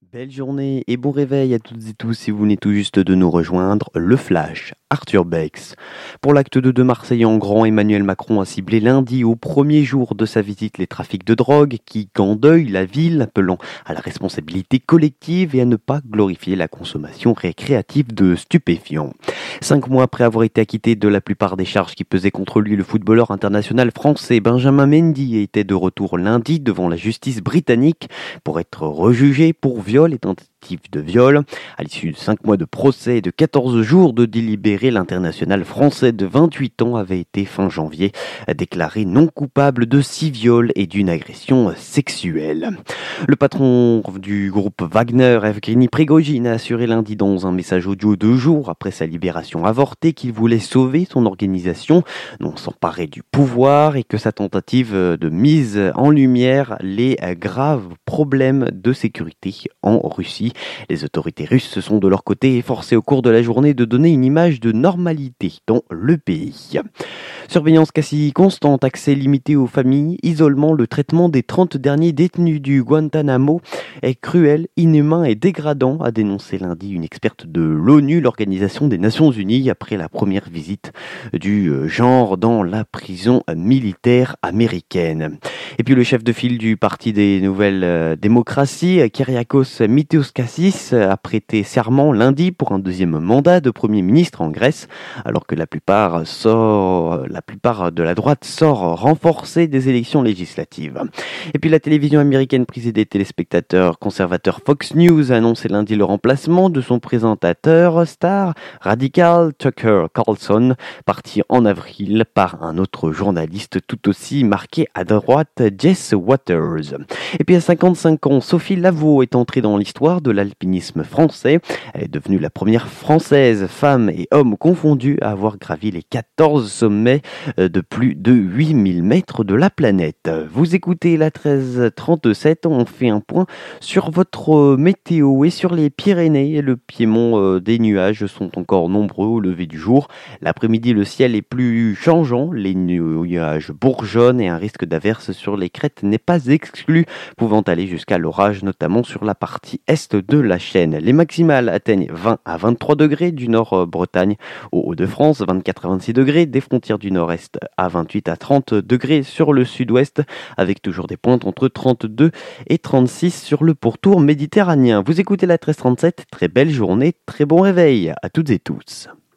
Belle journée et bon réveil à toutes et tous si vous venez tout juste de nous rejoindre. Le Flash, Arthur Bex. Pour l'acte 2 de Marseille en grand, Emmanuel Macron a ciblé lundi au premier jour de sa visite les trafics de drogue qui endeuillent la ville, appelant à la responsabilité collective et à ne pas glorifier la consommation récréative de stupéfiants. 5 mois après avoir été acquitté de la plupart des charges qui pesaient contre lui, le footballeur international français Benjamin Mendy était de retour lundi devant la justice britannique pour être rejugé pour viol et tentative de viol. À l'issue de 5 mois de procès et de 14 jours de délibéré, l'international français de 28 ans avait été fin janvier déclaré non coupable de 6 viols et d'une agression sexuelle. Le patron du groupe Wagner, Evgeny Prigojine, a assuré lundi dans un message audio 2 jours après sa libération avortée qu'il voulait sauver son organisation, non s'emparer du pouvoir et que sa tentative de mise en lumière les graves problèmes de sécurité en Russie. Les autorités russes se sont de leur côté efforcées au cours de la journée de donner une image de normalité dans le pays. Surveillance quasi constante, accès limité aux familles, isolement, le traitement des 30 derniers détenus du Guantanamo est cruel, inhumain et dégradant, a dénoncé lundi une experte de l'ONU, l'Organisation des Nations Unies, après la première visite du genre dans la prison militaire américaine. Et puis le chef de file du Parti des Nouvelles Démocraties, Kyriakos Mitsotakis, a prêté serment lundi pour un deuxième mandat de Premier ministre en Grèce, alors que la plupart de la droite sort renforcée des élections législatives. Et puis la télévision américaine prisée des téléspectateurs conservateurs Fox News a annoncé lundi le remplacement de son présentateur star radical Tucker Carlson, parti en avril par un autre journaliste tout aussi marqué à droite, Jess Waters. Et puis à 55 ans, Sophie Lavaux est entrée dans l'histoire de l'alpinisme français. Elle est devenue la première française, femme et homme confondus, à avoir gravi les 14 sommets de plus de 8000 mètres de la planète. Vous écoutez la 1337, on fait un point sur votre météo et sur les Pyrénées. Le Piémont, des nuages sont encore nombreux au lever du jour. L'après-midi, le ciel est plus changeant, les nuages bourgeonnent et un risque d'averse sur les crêtes n'est pas exclu, pouvant aller jusqu'à l'orage, notamment sur la partie est de la chaîne. Les maximales atteignent 20 à 23 degrés du nord-Bretagne au Hauts-de-France, 24 à 26 degrés des frontières du nord-est à 28 à 30 degrés sur le sud-ouest, avec toujours des pointes entre 32 et 36 sur le pourtour méditerranéen. Vous écoutez la 1337, très belle journée, très bon réveil à toutes et tous.